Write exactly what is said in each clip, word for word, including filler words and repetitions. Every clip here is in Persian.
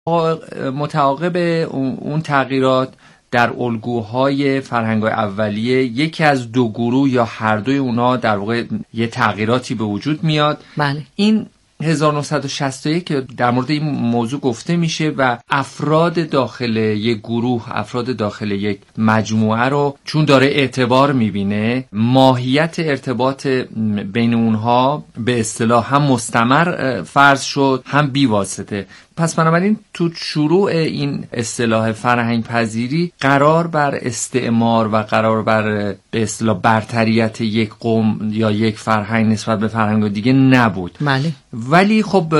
متعاقب اون تغییرات در الگوهای فرهنگ‌های اولیه یکی از دو گروه یا هر دوی اونا در واقع یه تغییراتی به وجود میاد. بله. این هزار و نهصد و شصت و یک که در مورد این موضوع گفته میشه و افراد داخل یک گروه، افراد داخل یک مجموعه رو چون داره اعتبار میبینه، ماهیت ارتباط بین اونها به اصطلاح هم مستمر فرض شد هم بی واسطه. پس بنابراین تو شروع این اصطلاح فرهنگ پذیری قرار بر استعمار و قرار بر به اصطلاح برتریت یک قوم یا یک فرهنگ نسبت به فرهنگ دیگه نبود. بله. ولی خب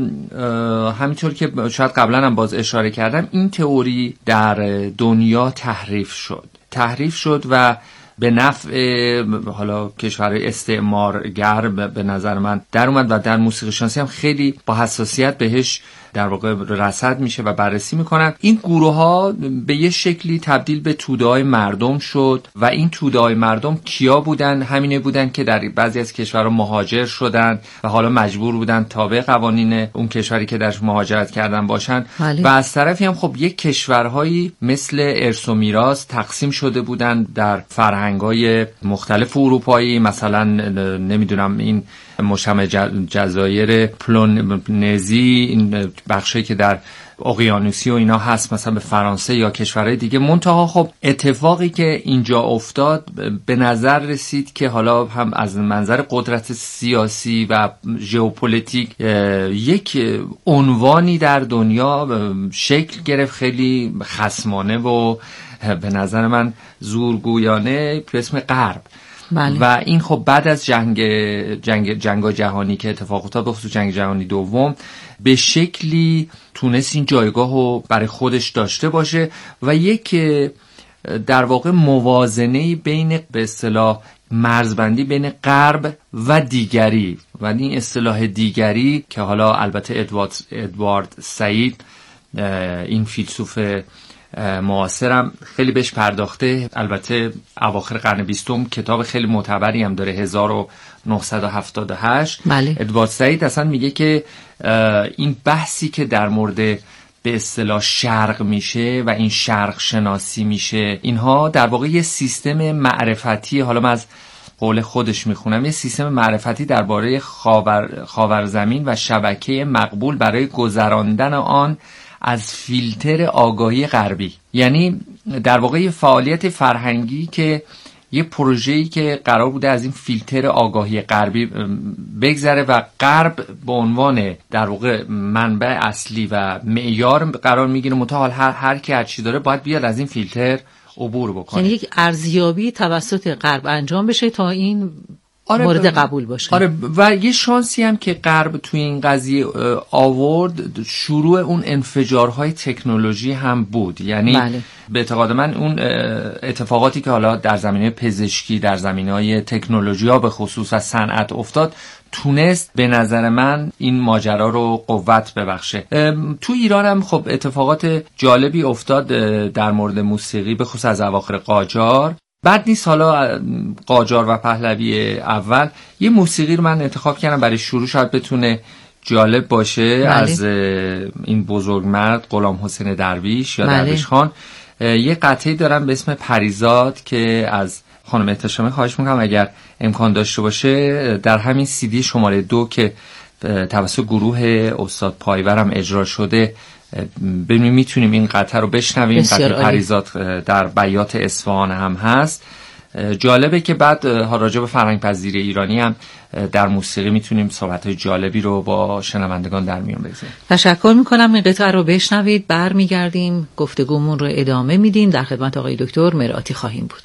همینطور که شاید قبلا هم باز اشاره کردم، این تئوری در دنیا تحریف شد تحریف شد و به نفع حالا کشورهای استعمارگر به نظر من در اومد و در موسیقی شناسی هم خیلی با حساسیت بهش در واقع رصد میشه و بررسی میکنن. این گروه ها به یه شکلی تبدیل به توده‌های مردم شد و این توده‌های مردم کیا بودن؟ همینه بودن که در بعضی از کشورها مهاجر شدن و حالا مجبور بودن تابع قوانین اون کشوری که درش مهاجرت کردن باشن. مالی. و از طرفی هم خب یک کشورهایی مثل ارث و میراث تقسیم شده بودن در فرهنگ‌های مختلف اروپایی، مثلا نمیدونم این مجتمع جزایر پولونزی، این بخشی که در اقیانوسی و اینا هست مثلا به فرانسه یا کشورهای دیگه. منتها خب اتفاقی که اینجا افتاد به نظر رسید که حالا هم از منظر قدرت سیاسی و ژئوپلیتیک یک عنوانی در دنیا شکل گرفت خیلی خصمانه و به نظر من زورگویانه به اسم غرب. بله. و این خب بعد از جنگ جنگ جنگ جهانی که اتفاق افتاد، به خصوص جنگ جهانی دوم، به شکلی تونست این جایگاه رو برای خودش داشته باشه و یک در واقع موازنه بین به اصطلاح مرزبندی بین غرب و دیگری و این اصطلاح دیگری که حالا البته ادوارد ادوارد سعید این فیلسوف معاصرم خیلی بهش پرداخته، البته اواخر قرن بیستم کتاب خیلی معتبری هم داره هزار و نهصد و هفتاد و هشت. بله. ادوارد سعید اصلا میگه که این بحثی که در مورد به اصطلاح شرق میشه و این شرق شناسی میشه، اینها در واقع یه سیستم معرفتی، حالا من از قول خودش میخونم، یه سیستم معرفتی درباره خاور خاورزمین و شبکه مقبول برای گذراندن آن از فیلتر آگاهی غربی. یعنی در واقع یه فعالیت فرهنگی که یه پروژه‌ای که قرار بوده از این فیلتر آگاهی غربی بگذره و غرب به عنوان در واقع منبع اصلی و معیار قرار میگیره، منتها هر هر کی هر چی داره باید بیاد از این فیلتر عبور بکنه. یعنی یک ارزیابی توسط غرب انجام بشه تا این آره مورد قبول باشه. آره و یه شانسی هم که غرب توی این قضیه آورد، شروع اون انفجارهای تکنولوژی هم بود. یعنی بله. به اعتقاد من اون اتفاقاتی که حالا در زمینه پزشکی، در زمینه‌های تکنولوژی ها به خصوص و صنعت افتاد، تونست به نظر من این ماجرا رو قوت ببخشه. تو ایران هم خب اتفاقات جالبی افتاد در مورد موسیقی، به خصوص از اواخر قاجار. بعد نیست حالا قاجار و پهلوی اول، یه موسیقی رو من انتخاب کردم برای شروع، شاید بتونه جالب باشه. بله. از این بزرگمرد غلام حسین درویش یا بله. درویش خان. یه قطعی دارم به اسم پریزاد که از خانم احتشامی، خواهش میکنم اگر امکان داشته باشه در همین سیدی شماره دو که توسط گروه استاد پایورم اجرا شده ببینیم میتونیم این قطعه رو بشنویم. قطعه پریزاد در بیات اصفهان هم هست. جالبه که بعد راجع به فرهنگ پذیری ایرانی هم در موسیقی میتونیم صحبت‌های جالبی رو با شنوندگان در میون بگذاریم. تشکر میکنم، این قطعه رو بشنوید، برمیگردیم گفتگومون رو ادامه میدیم. در خدمت آقای دکتر مرآتی خواهیم بود.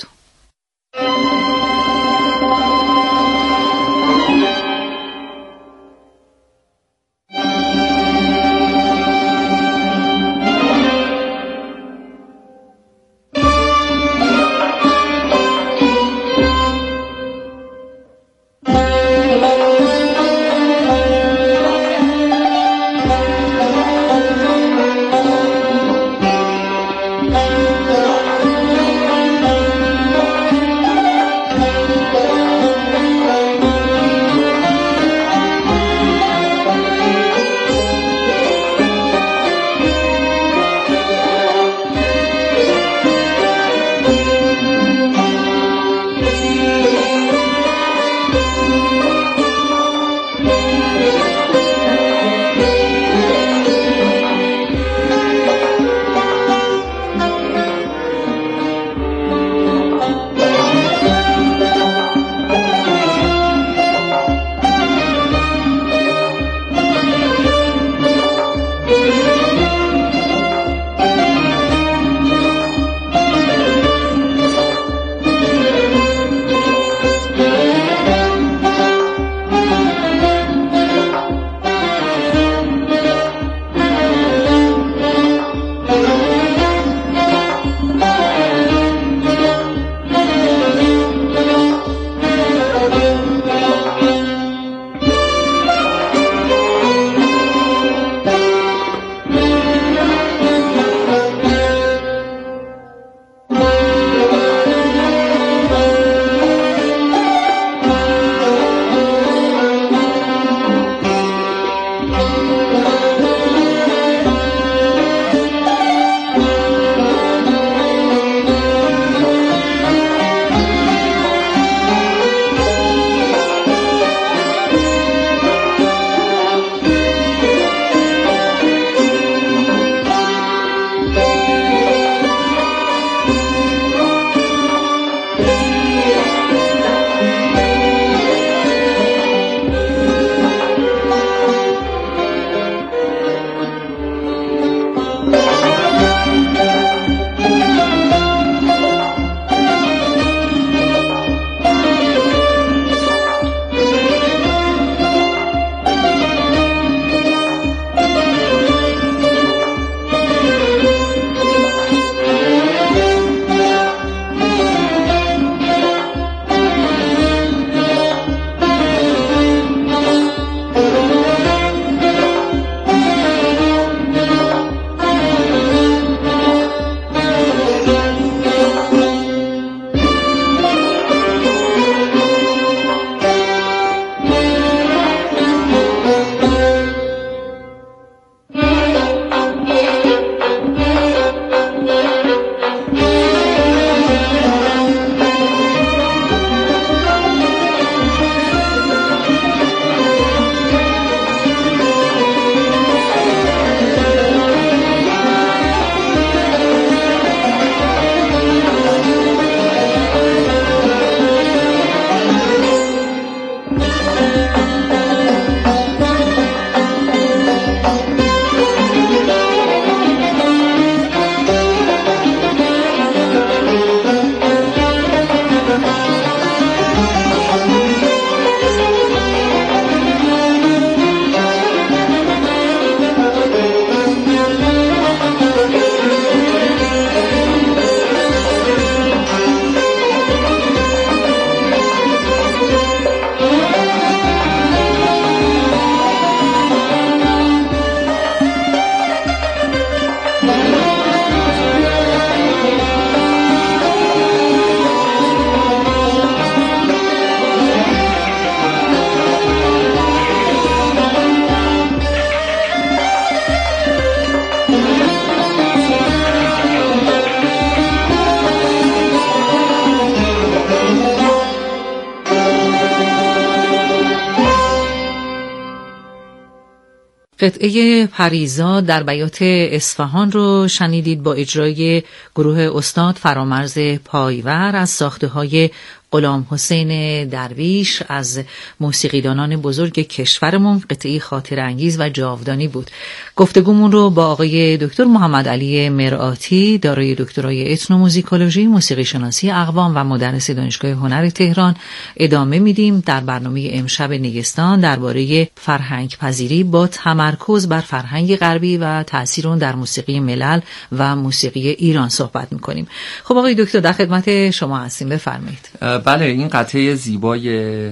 قطعه پریزاد در بیات اصفهان رو شنیدید با اجرای گروه استاد فرامرز پایور از ساخته های غلام حسین درویش از موسیقیدانان بزرگ کشورمون. قطعه خاطر انگیز و جاودانی بود. گفتگومون رو با آقای دکتر محمد علی مرآتی، دارای دکترای اتنوموزیکولوژی، موسیقی شناسی اقوام و مدرس دانشگاه هنر تهران ادامه میدیم در برنامه امشب نیستان درباره فرهنگ پذیری با تمرکز بر فرهنگ غربی و تأثیر اون در موسیقی ملل و موسیقی ایران صحبت میکنیم. خب آقای دکتر در خدمت شما هستیم، بفرمایید. بله، این قطعه زیبای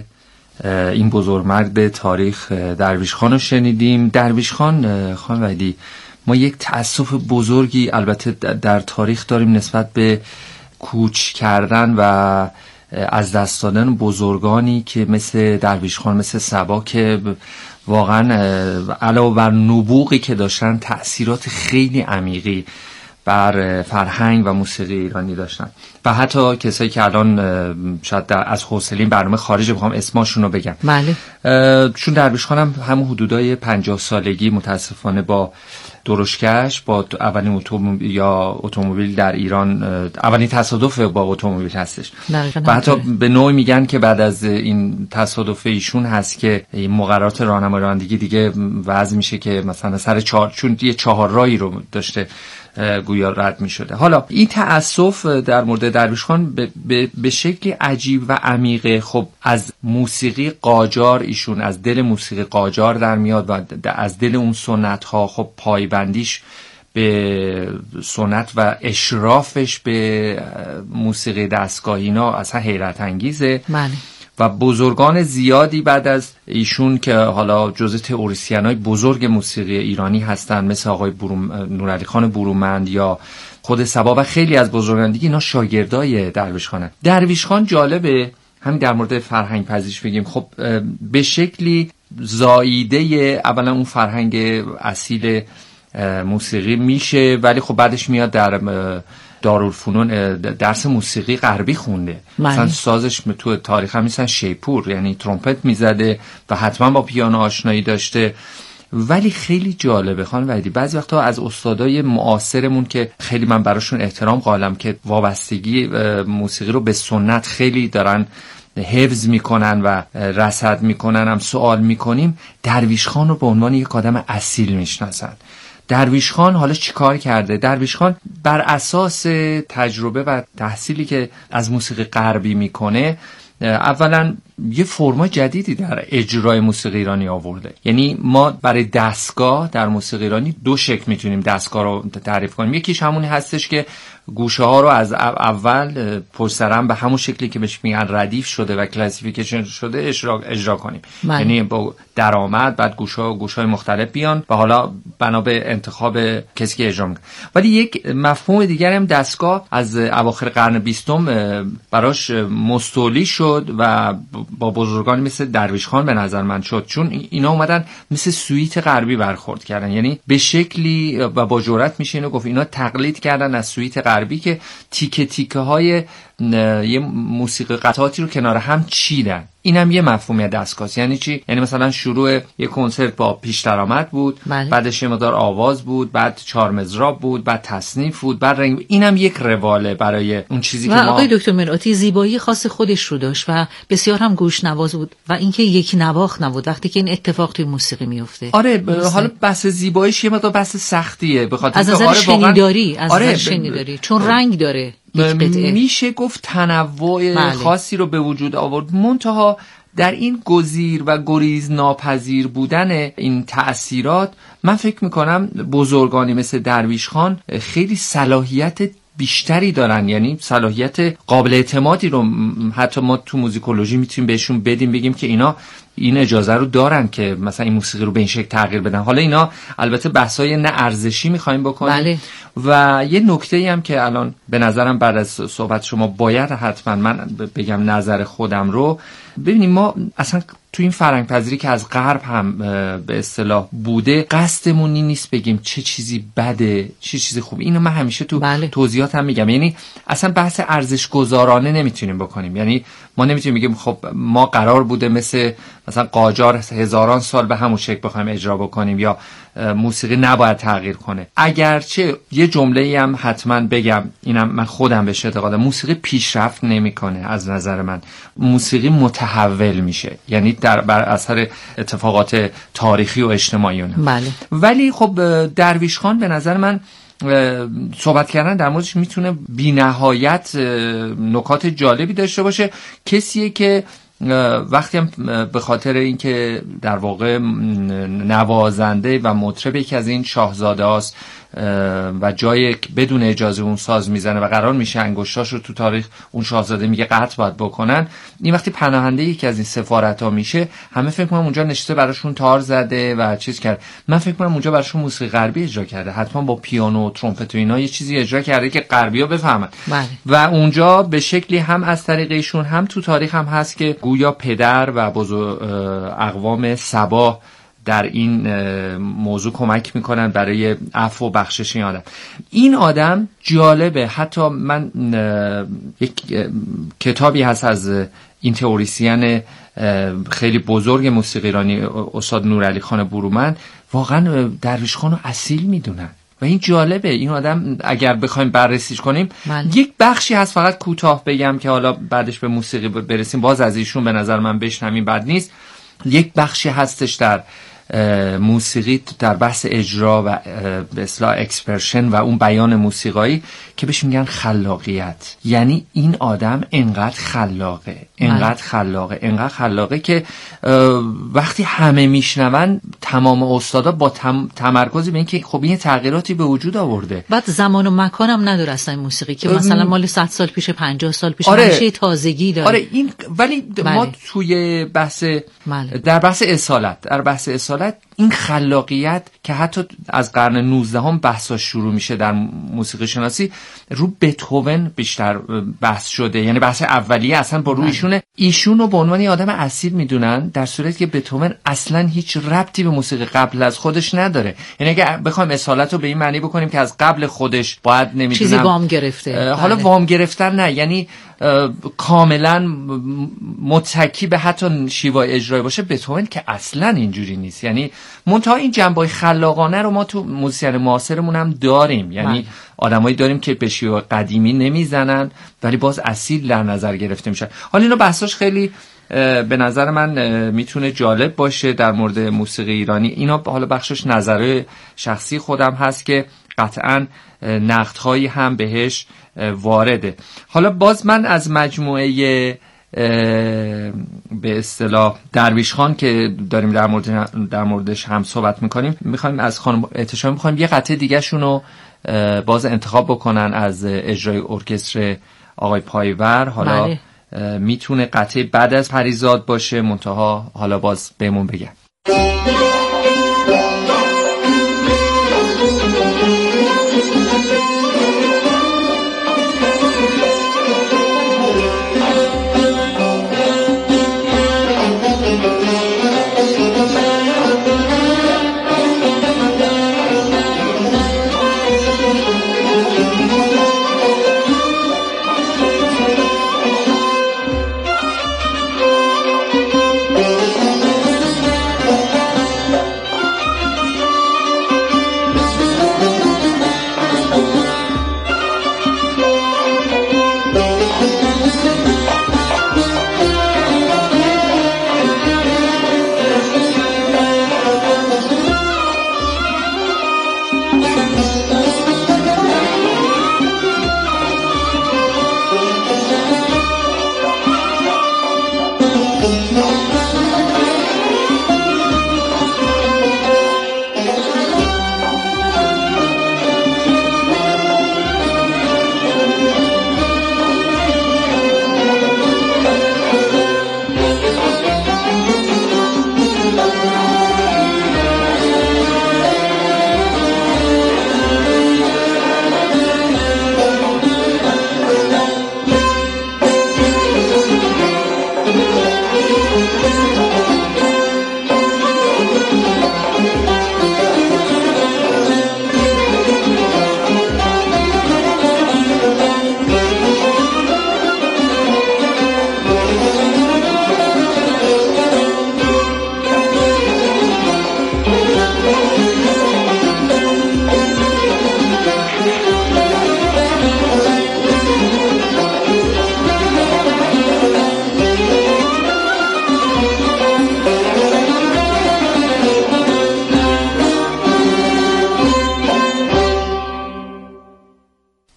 این بزرگمرد تاریخ درویش خان رو شنیدیم. درویش خان خان وحیدی، ما یک تأسف بزرگی البته در تاریخ داریم نسبت به کوچ کردن و از دست دادن بزرگانی که مثل درویش خان، مثل صبا، که واقعا علاوه بر نبوغی که داشتن تأثیرات خیلی عمیقی بر فرهنگ و موسیقی ایرانی داشتن و حتی کسایی که الان شاید از حوصله برنامه خارج بخوام اسماشون رو بگم. بله. چون درویش خانم همون حدودای پنجاه سالگی متاسفانه با درشکش، با اولین اتومبیل یا اتومبیل در ایران، اولین تصادف با اتومبیل هستش و حتی به نوعی میگن که بعد از این تصادف ایشون هست که این مقررات راهنمایی رانندگی دیگه وضع میشه که مثلا سر چهار، چون یه چهار راهی رو داشته گویا رد می شده. حالا این تأسف در مورد درویش خان به, به, به شکلی عجیب و عمیقه. خب از موسیقی قاجار، ایشون از دل موسیقی قاجار در میاد و از دل اون سنت ها خب پایبندیش به سنت و اشرافش به موسیقی دستگاهی اینا اصلا حیرت انگیزه. بله. و بزرگان زیادی بعد از ایشون که حالا جزء تئوریسین‌های بزرگ موسیقی ایرانی هستن، مثل آقای بروم... نورعلی خان برومند یا خود صبا و خیلی از بزرگان دیگه، اینا شاگردای درویش خانن. درویش خان جالبه، همین در مورد فرهنگ پذیریش بگیم، خب به شکلی زاییده اولا اون فرهنگ اصیل موسیقی میشه، ولی خب بعدش میاد در دارالفنون درس موسیقی غربی خونده. مثلا سازش تو تاریخ هم مثلا شیپور، یعنی ترومپت میزده و حتما با پیانو آشنایی داشته. ولی خیلی جالبه خانم وحیدی، بعضی وقتا از استادای معاصرمون که خیلی من براشون احترام قائلم که وابستگی موسیقی رو به سنت خیلی دارن حفظ میکنن و رصد میکنن، هم سوال میکنیم، درویش خان رو به عنوان یک آدم اصیل میشناسن. درویش خان حالا چی کار کرده؟ درویش خان بر اساس تجربه و تحصیلی که از موسیقی غربی میکنه، اولا یه فرما جدیدی در اجرای موسیقی ایرانی آورده. یعنی ما برای دستگاه در موسیقی ایرانی دو شکل میتونیم دستگاه رو تعریف کنیم. یکیش همونی هستش که گوشه ها رو از اول پشت سر هم به همون شکلی که بهش میگن ردیف شده و کلاسیفیکیشن شده اجرا اجرا کنیم. من. یعنی با درآمد بعد گوشه ها گوشه های مختلف بیان و حالا بنا به انتخاب کسی که اجرا میکنه. ولی یک مفهوم دیگر هم دستگاه از اواخر قرن بیستم براش مستولی شد و با بزرگانی مثل درویش خان به نظر من شد، چون اینا اومدن مثل سویت غربی برخورد کردن. یعنی به شکلی و با جرأت میشه اینو گفت اینا تقلید کردن از سویت غربی که تیکه تیکه های یه موسیقی قطعاتی رو کنار هم چیدن. اینم یه مفهومی دستگاه. یعنی چی؟ یعنی مثلا شروع یه کنسرت با پیش درآمد بود، بله. بعدش یه مقدار آواز بود، بعد چهار مضراب بود، بعد تصنیف بود، بعد رنگ. اینم یک رواله برای اون چیزی که ما. آقای دکتر مرآتی زیبایی خاص خودش رو داشت و بسیار هم گوش نواز بود و اینکه یک نواخت نبود وقتی که این اتفاق توی موسیقی میفته. آره ب... حالا بحث زیباییش یه مقدار بحث سختیه، به خاطر از نظر آره شنیداری، از آره نظر شنیداری، چون ب... رنگ داره. میشه گفت تنوع بله. خاصی رو به وجود آورد. منتها در این گزیر و گریز ناپذیر بودن این تأثیرات، من فکر میکنم بزرگانی مثل درویش خان خیلی صلاحیت بیشتری دارن، یعنی صلاحیت قابل اعتمادی رو حتی ما تو موزیکولوژی میتونیم بهشون بدیم، بگیم که اینا این اجازه رو دارن که مثلا این موسیقی رو به این شکل تغییر بدن. حالا اینا البته بحثای نه ارزشی میخوایم بکنیم. بله. و یه نکته‌ای هم که الان به نظرم بعد از صحبت شما باید حتما من بگم نظر خودم رو. ببینیم ما اصلا تو این فرهنگ پذیری که از غرب هم به اصطلاح بوده، قصدمون این نیست بگیم چه چیزی بده چه چیزی خوبه. اینو من همیشه تو بله. توضیحات هم میگم. یعنی اصلا بحث ارزش گذارانه نمیتونیم بکنیم. یعنی ما نمیتونیم بگیم خب ما قرار بوده مثل مثلا قاجار هزاران سال به همون شکل بخوایم اجرا بکنیم یا موسیقی نباید تغییر کنه. اگرچه یه جمله‌ای هم حتما بگم، اینم من خودم بهش اعتقادم، موسیقی پیشرفت نمیکنه. از نظر من موسیقی متحول میشه، یعنی در بر اثر اتفاقات تاریخی و اجتماعی اونه. بله. ولی خب درویش خان به نظر من صحبت کردن در موردش میتونه بی نهایت نکات جالبی داشته باشه. کسیه که وقتی هم به خاطر اینکه در واقع نوازنده و مطرب یکی از این شاهزاده هاست و جای بدون اجازه اون ساز میزنه و قرار میشه انگشتاش رو تو تاریخ اون شاهزاده میگه قطع باید بکنن، این وقتی پناهنده یکی از این سفارت ها میشه، همه فکر کنم اونجا نشسته براشون تار زده و چیز کرد. من فکر کنم اونجا براشون موسیقی غربی اجرا کرده، حتما با پیانو و ترومپت و اینا یه چیزی اجرا کرده که غربی‌ها بفهمن. بله. و اونجا به شکلی هم از طریق ایشون هم تو تاریخ هم هست که گویا پدر و بزرگ اقوام سبا در این موضوع کمک میکنن برای عفو و بخشش این آدم. این آدم جالبه، حتی من یک کتابی هست از این تئوریسین خیلی بزرگ موسیقی ایرانی استاد نورعلی خان برومند، واقعا درویش خانو اصیل میدونن و این جالبه. این آدم اگر بخوایم بررسیش کنیم من. یک بخشی هست، فقط کوتاه بگم که حالا بعدش به موسیقی برسیم، باز از ایشون به نظر من بشنویم بد نیست. یک بخشی هستش در موسیقی در بحث اجرا و به اصطلاح اکسپرشن و اون بیان موسیقایی که بهش میگن خلاقیت. یعنی این آدم انقدر خلاقه انقدر خلاقه انقدر خلاقه که وقتی همه میشنون، تمام استادا با تم... تمرکزی به این که خب این تغییراتی به وجود آورده. بعد زمان و مکان هم نداره اصلا این موسیقی که مثلا مال صد سال پیش، پنجاه سال پیش، آره. همیشه تازگی داره. آره این ولی بله. ما توی بحث بله. در بحث اصالت در بحث اصالت این خلاقیت که حتی از قرن نوزدهم بحثا شروع میشه در موسیقی شناسی، رو بتهوون بیشتر بحث شده، یعنی بحث اولیه اصلا با روی ایشونه. ایشون رو به عنوان یه آدم اصیل میدونن، در صورتی که بتهوون اصلا هیچ ربطی به موسیقی قبل از خودش نداره. یعنی اگه بخوایم اصالت رو به این معنی بکنیم که از قبل خودش باید نمیدونم چیزی وام گرفته، حالا بله. وام گرفتن نه، یعنی کاملا متکی به حتی شیوای اجرایی باشه. بتهوون که اصلا اینجوری نیست، یعنی منتها این جنبه‌های خلاقانه رو ما تو موسیقی معاصرمون هم داریم، یعنی بله. آدمایی داریم که به شیوه قدیمی نمیزنن ولی باز اصیل در نظر گرفته میشن. حالا اینو بحثاش خیلی به نظر من میتونه جالب باشه در مورد موسیقی ایرانی. اینا حالا بخشش نظر شخصی خودم هست که قطعاً نقدهایی هم بهش وارده. حالا باز من از مجموعه به اصطلاح درویش خان که داریم در مورد در موردش هم صحبت میکنیم، میخوایم از خانم احتشام میخوایم یه قطعه دیگه شونو باز انتخاب بکنن از اجرای ارکستر آقای پایور. حالا بله. میتونه قطعه بعد از پریزاد باشه، منتها حالا باز بهمون بگم.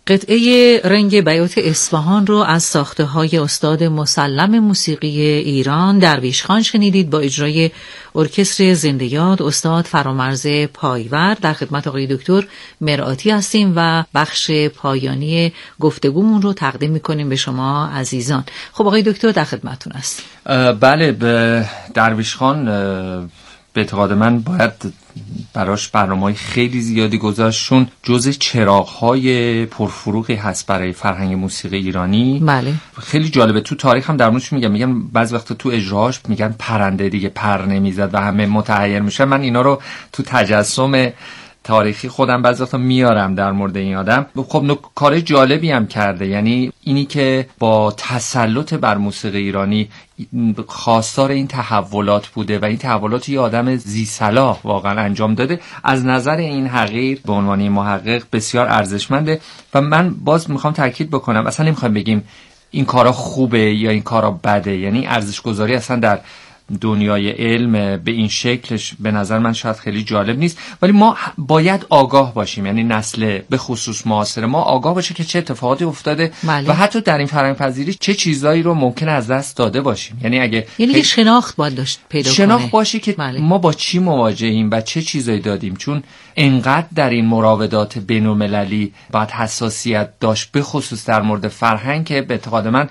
قطعه رنگ بیات اصفهان رو از ساخته‌های استاد مسلم موسیقی ایران درویش خان شنیدید با اجرای ارکستر زنده یاد استاد فرامرز پایور. در خدمت آقای دکتر مرآتی هستیم و بخش پایانی گفتگومون رو تقدیم می‌کنیم به شما عزیزان. خب آقای دکتر در خدمتتون هستیم. بله، به درویش خان به اعتقاد من باید براش برنامه‌های خیلی زیادی گذاشتشون جزء چراغ‌های پرفروغی هست برای فرهنگ موسیقی ایرانی. بله. خیلی جالبه، تو تاریخ هم در موردش میگم میگم بعضی وقتا تو اجراهاش میگن پرنده دیگه پر نمیزد و همه متحیر میشه. من اینا رو تو تجسم تاریخی خودم بعضی وقتا میارم در مورد این آدم. خب کار جالبی هم کرده، یعنی اینی که با تسلط بر موسیقی ایرانی خواستار این تحولات بوده و این تحولات یه آدم ذی صلاح واقعا انجام داده، از نظر این حقیر به عنوان محقق بسیار ارزشمنده. و من باز میخوام تاکید بکنم اصلا نمیخوام بگیم این کارا خوبه یا این کارا بده، یعنی ارزش گذاری اصلا در دنیای علم به این شکلش به نظر من شاید خیلی جالب نیست، ولی ما باید آگاه باشیم، یعنی نسل به خصوص معاصر ما آگاه باشه که چه اتفاقاتی افتاده مالی. و حتی در این فرهنگ پذیری چه چیزایی رو ممکن از دست داده باشیم. یعنی اگه یعنی خیلی... شناخت باید داشت پیدا شناخت کنه. باشه که مالی. ما با چی مواجهیم و چه چیزایی دادیم، چون انقدر در این مراودات بین‌المللی باید حساسیت داشت به خصوص در مورد فرهنگ که به اعتقاد من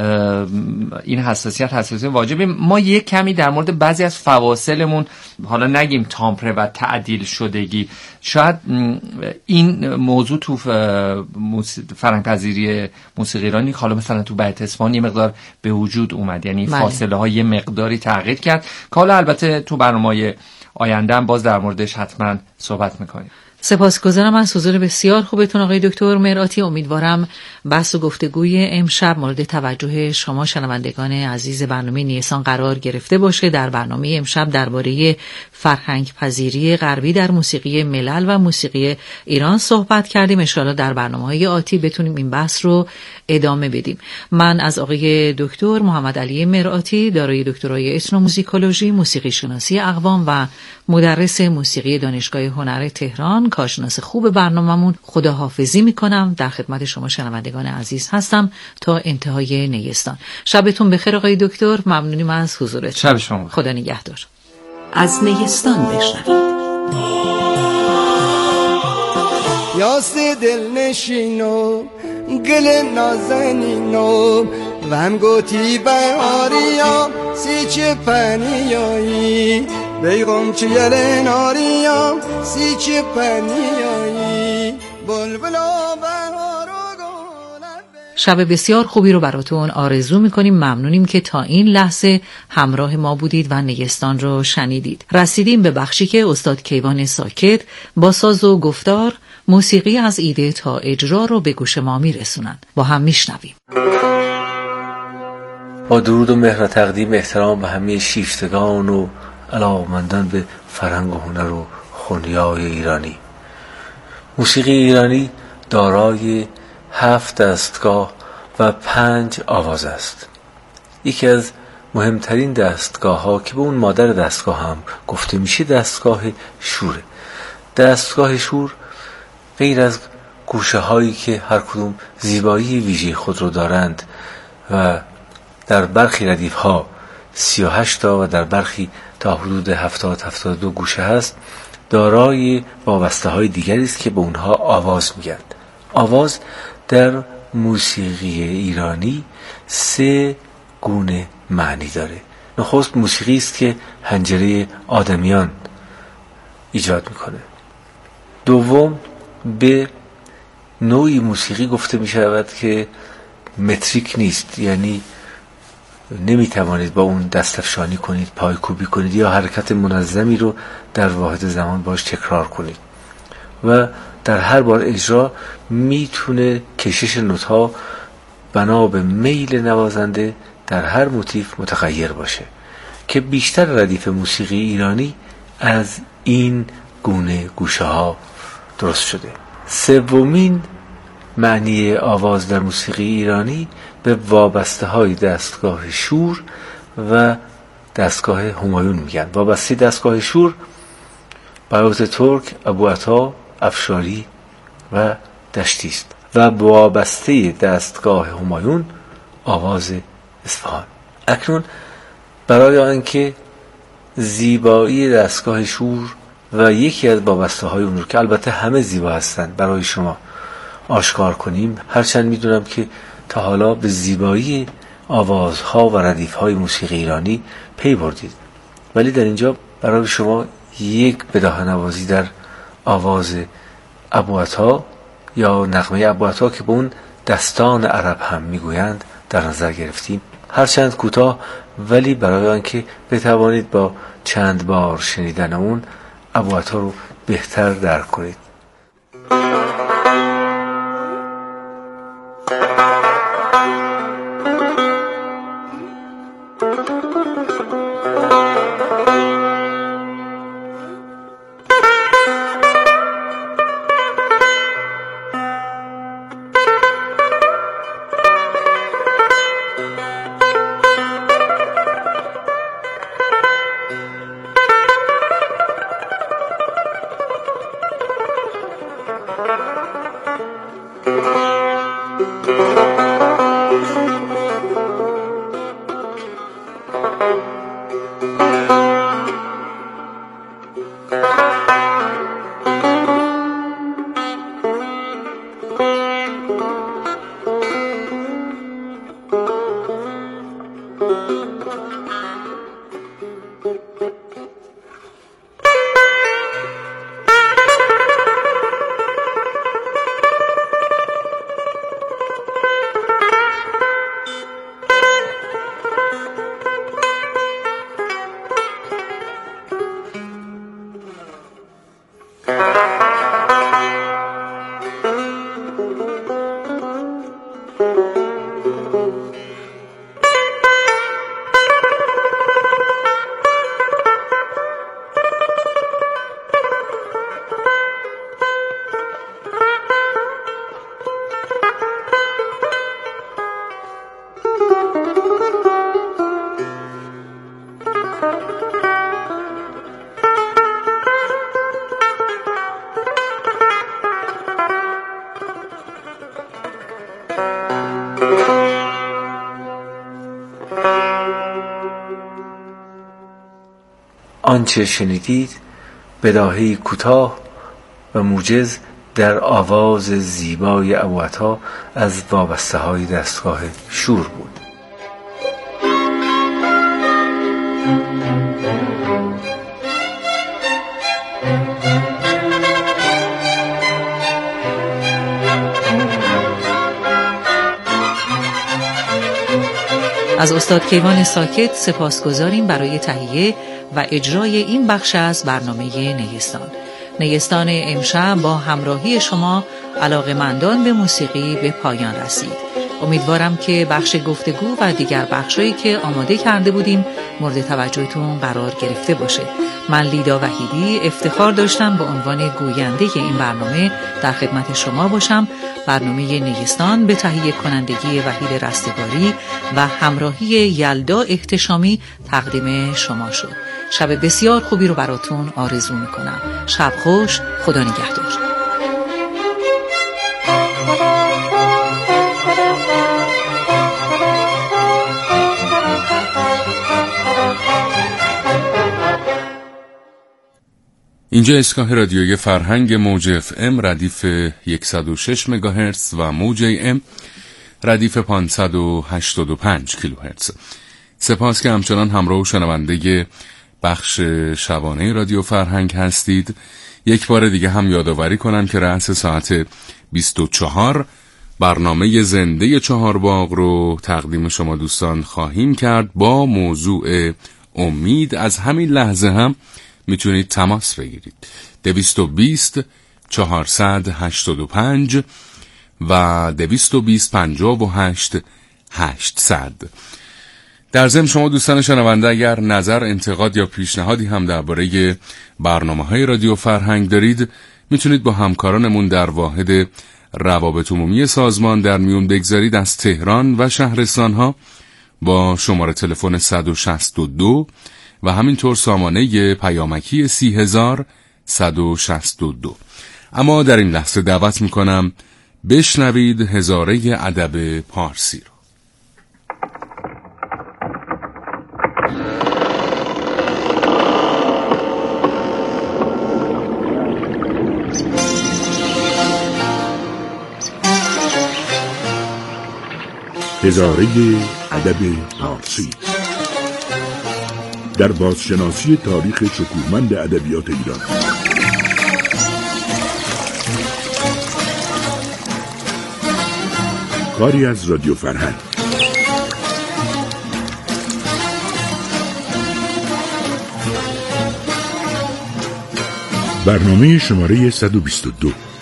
این حساسیت حساسیت واجبه. ما یک کمی در مورد بعضی از فواصلمون، حالا نگیم تامپره و تعدیل شدگی، شاید این موضوع تو فرهنگ پذیری موسیقی ایرانی حالا مثلا تو بیات اصفهان یه مقدار به وجود اومد، یعنی مالی. فاصله ها یه مقداری تغییر کرد که حالا البته تو برنامه‌های آینده هم باز در موردش حتما صحبت میکنیم. سپاسگزارم از حضور بسیار خوبتون آقای دکتر مرآتی. امیدوارم بحث و گفتگوی امشب مورد توجه شما شنوندگان عزیز برنامه نیسان قرار گرفته باشه. در برنامه امشب درباره فرهنگ پذیری غربی در موسیقی ملل و موسیقی ایران صحبت کردیم. ان شاءالله در برنامه‌های آتی بتونیم این بحث رو ادامه بدیم. من از آقای دکتر محمد علی مرآتی دارای دکترای اتنوموزیکولوژی، موسیقی شناسی اقوام و مدرس موسیقی دانشگاه هنر تهران، کارشناس خوب برنامه‌مون، خداحافظی میکنم. در خدمت شما شنوندگان عزیز هستم تا انتهای نیستان. شبتون بخیر آقای دکتر، ممنونیم از حضورتون. شب شما خدا نگهدار. از نیستان بشنوید. یاس دل نشینو گل نازنینو و هم گوتی بهاریا سی چه پنیایی بیغم چه یل ناریا سی چه پنیایی بلبلا بهارو گلن. شب بسیار خوبی رو براتون آرزو میکنیم. ممنونیم که تا این لحظه همراه ما بودید و نیستان رو شنیدید. رسیدیم به بخشی که استاد کیوان ساکت با ساز و گفتار موسیقی از ایده تا اجرا رو به گوش ما میرسونند. با هم میشنویم. با درود و مهر و تقدیم احترام به همه شیفتگان و علاقه‌مندان به فرهنگ و هنر و خنیای ایرانی. موسیقی ایرانی دارای هفت دستگاه و پنج آواز است. یکی از مهمترین دستگاه ها که به اون مادر دستگاه هم گفته میشه دستگاه شوره. دستگاه شور غیر از گوشه هایی که هر کدوم زیبایی ویژه خود رو دارند و در برخی ردیف ها سی و هشت تا و در برخی تا حدود هفتاد هفتاد و دو گوشه هست، دارای وابسته های دیگری است که به اونها آواز میگن. آواز در موسیقی ایرانی سه گونه معنی داره. نخست موسیقی است که حنجره آدمیان ایجاد میکنه. دوم به نوعی موسیقی گفته می شود که متریک نیست، یعنی نمی توانید با اون دستفشانی کنید، پایکوبی کنید یا حرکت منظمی رو در واحد زمان باش تکرار کنید و در هر بار اجرا میتونه کشش نوت‌ها بنا به میل نوازنده در هر موتیف متغیر باشه که بیشتر ردیف موسیقی ایرانی از این گونه گوشه ها درست شده. سومین معنی آواز در موسیقی ایرانی به وابسته های دستگاه شور و دستگاه همایون میگن. وابسته دستگاه شور بیات ترک، ابو عطا، افشاری و دشتی است و وابسته دستگاه همایون آواز اصفهان. اکنون برای آنکه زیبایی دستگاه شور و یکی از وابسته های اون رو که البته همه زیبا هستند برای شما آشکار کنیم، هرچند میدونم که تا حالا به زیبایی آوازها و ردیفهای موسیقی ایرانی پی بردید، ولی در اینجا برای شما یک بداهه نوازی در آواز ابوعطا یا نغمه ابوعطا که به اون دستان عرب هم میگویند در نظر گرفتیم. هرچند کوتاه، ولی برای آنکه بتوانید با چند بار شنیدن اون ابوعطا رو بهتر درک کنید. آنچه شنیدید بداهه‌ای کوتاه و موجز در آواز زیبای ابوعطا از وابسته های دستگاه شور بود. از استاد کیوان ساکت سپاسگزاریم برای تهیه و اجرای این بخش از برنامه نیستان. نیستان امشب با همراهی شما علاقه‌مندان به موسیقی به پایان رسید. امیدوارم که بخش گفتگو و دیگر بخشایی که آماده کرده بودیم مورد توجهتون قرار گرفته باشه. من لیدا وحیدی افتخار داشتم به عنوان گوینده این برنامه در خدمت شما باشم. برنامه نیستان به تهیه کنندگی وحید رستگاری و همراهی یلدا احتشامی تقدیم شما شد. شب بسیار خوبی رو براتون آرزو میکنم. شب خوش، خدا نگهدار. اینجا ایستگاه رادیویی فرهنگ موج اف ام ردیف صد و شش مگاهرتز و موج ای ام ردیف پانصد و هشتاد و پنج کیلوهرتز. سپاس که همچنان همراه و شنونده بخش شبانه رادیو فرهنگ هستید. یک بار دیگه هم یادآوری کنم که رأس ساعت بیست و چهار برنامه زنده چهارباغ رو تقدیم شما دوستان خواهیم کرد با موضوع امید. از همین لحظه هم میتونید تماس بگیرید. دویست و بیست چهارصد هشتاد و پنج و دویست و بیست پنجاه و هشت هشتصد. در ضمن شما دوستان شنونده اگر نظر، انتقاد یا پیشنهادی هم درباره برنامه‌های رادیو فرهنگ دارید، میتونید با همکارانمون در واحد روابط عمومی سازمان در میون بگذارید از تهران و شهرستان‌ها با شماره تلفن صد و شصت و دو و همینطور سامانه پیامکی سی هزار صد و شصت و دو. اما در این لحظه دعوت میکنم بشنوید هزاره ادب پارسی را. هزاره ادب پارسی در بازشناسی تاریخ شکوهمند ادبیات ایران. کاری از رادیو فرهنگ. برنامه شماره صد و بیست و دو.